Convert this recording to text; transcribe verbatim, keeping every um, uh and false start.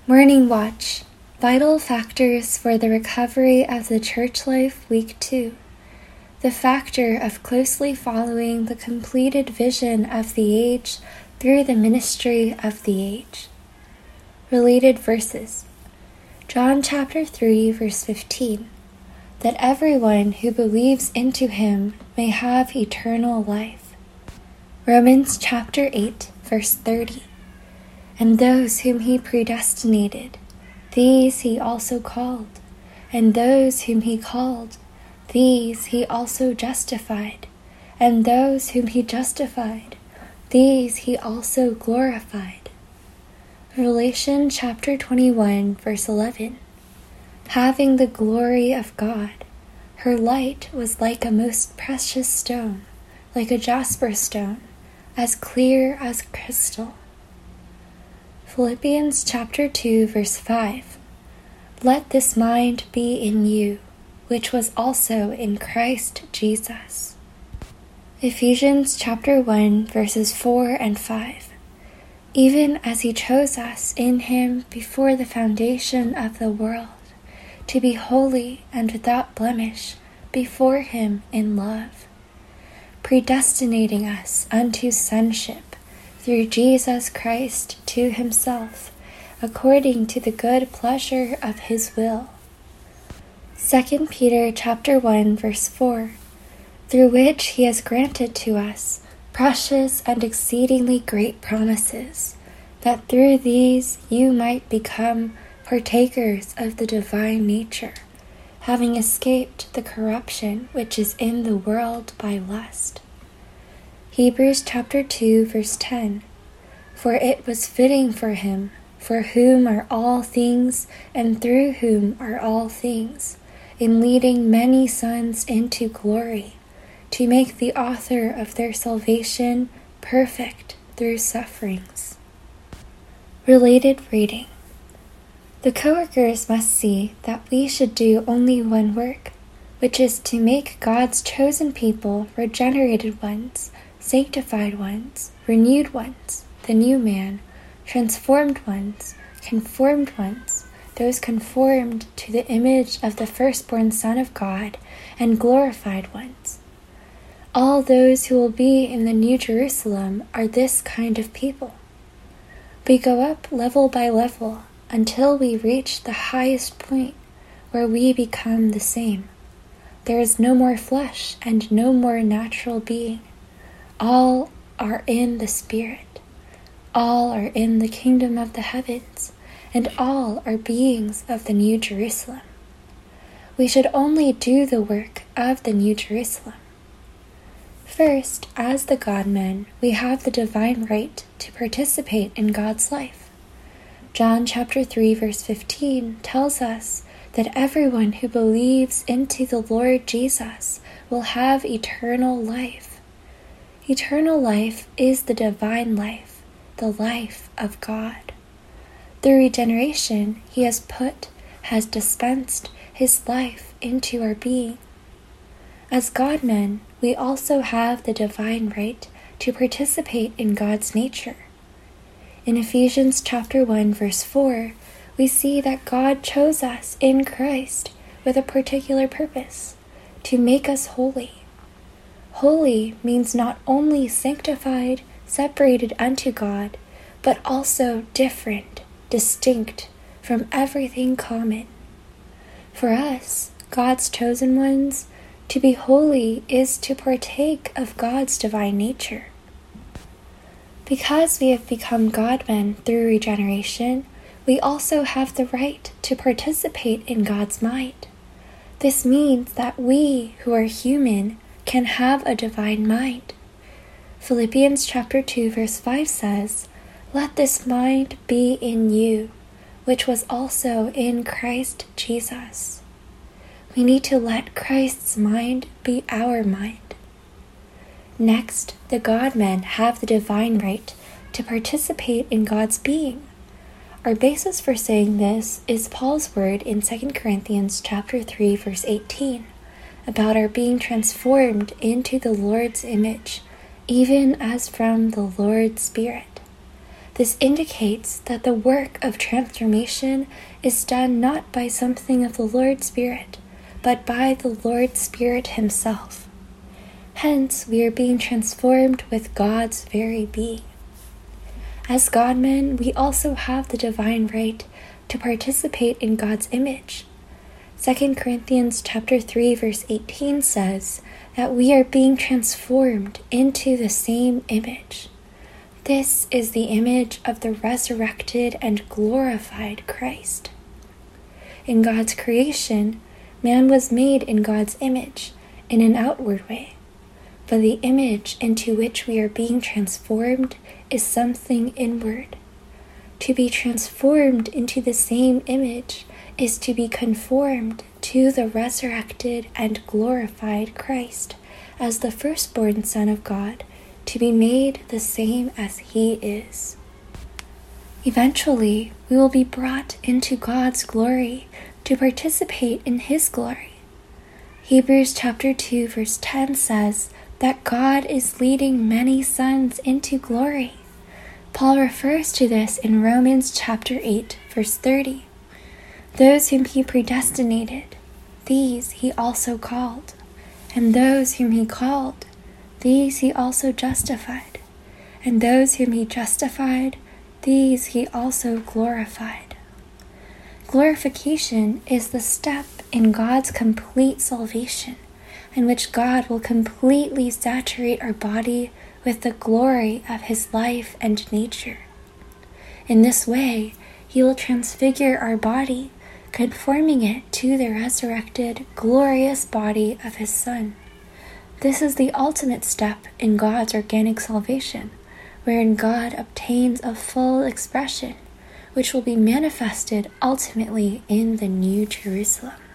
Morning Watch, Vital Factors for the Recovery of the Church Life, Week two. The factor of closely following the completed vision of the age through the ministry of the age. Related verses. John chapter three, verse fifteen. That everyone who believes into him may have eternal life. Romans chapter eight, verse thirty. And those whom he predestinated, these he also called. And those whom he called, these he also justified. And those whom he justified, these he also glorified. Revelation chapter twenty-one, verse eleven. Having the glory of God, her light was like a most precious stone, like a jasper stone, as clear as crystal. Philippians chapter two, verse five. Let this mind be in you, which was also in Christ Jesus. Ephesians chapter one, verses four and five. Even as he chose us in him before the foundation of the world, to be holy and without blemish before him in love, predestinating us unto sonship through Jesus Christ to himself, according to the good pleasure of his will. Second Peter chapter one, verse four. Through which he has granted to us precious and exceedingly great promises, that through these you might become partakers of the divine nature, having escaped the corruption which is in the world by lust. Hebrews chapter two, verse ten. For it was fitting for him, for whom are all things, and through whom are all things, in leading many sons into glory, to make the author of their salvation perfect through sufferings. Related reading. The co-workers must see that we should do only one work, which is to make God's chosen people regenerated ones, sanctified ones, renewed ones, the new man, transformed ones, conformed ones, those conformed to the image of the firstborn Son of God, and glorified ones. All those who will be in the New Jerusalem are this kind of people. We go up level by level until we reach the highest point where we become the same. There is no more flesh and no more natural being. All are in the Spirit. All are in the kingdom of the heavens, and all are beings of the New Jerusalem. We should only do the work of the New Jerusalem. First, as the God-men, we have the divine right to participate in God's life. John chapter three, verse fifteen tells us that everyone who believes into the Lord Jesus will have eternal life. Eternal life is the divine life, the life of God. Through regeneration, he has put, has dispensed his life into our being. As God-men, we also have the divine right to participate in God's nature. In Ephesians chapter one, verse four, we see that God chose us in Christ with a particular purpose, to make us holy. Holy means not only sanctified, separated unto God, but also different, distinct from everything common. For us, God's chosen ones, to be holy is to partake of God's divine nature. Because we have become God-men through regeneration, we also have the right to participate in God's mind. This means that we, who are human, can have a divine mind. Philippians chapter two, verse five says, Let this mind be in you, which was also in Christ Jesus. We need to let Christ's mind be our mind. Next, the God-men have the divine right to participate in God's being. Our basis for saying this is Paul's word in Second Corinthians chapter three, verse eighteen, about our being transformed into the Lord's image, even as from the Lord's Spirit. This indicates that the work of transformation is done not by something of the Lord's Spirit, but by the Lord's Spirit himself. Hence, we are being transformed with God's very being. As God-men, we also have the divine right to participate in God's image. Second Corinthians chapter three, verse eighteen says that we are being transformed into the same image. This is the image of the resurrected and glorified Christ. In God's creation, man was made in God's image in an outward way, but the image into which we are being transformed is something inward. To be transformed into the same image is to be conformed to the resurrected and glorified Christ as the firstborn Son of God, to be made the same as he is. Eventually, we will be brought into God's glory to participate in his glory. Hebrews chapter two, verse ten says that God is leading many sons into glory. Paul refers to this in Romans chapter eight, verse thirty. Those whom he predestinated, these he also called. And those whom he called, these he also justified. And those whom he justified, these he also glorified. Glorification is the step in God's complete salvation, in which God will completely saturate our body with the glory of his life and nature. In this way, he will transfigure our body, conforming it to the resurrected, glorious body of his Son. This is the ultimate step in God's organic salvation, wherein God obtains a full expression, which will be manifested ultimately in the New Jerusalem.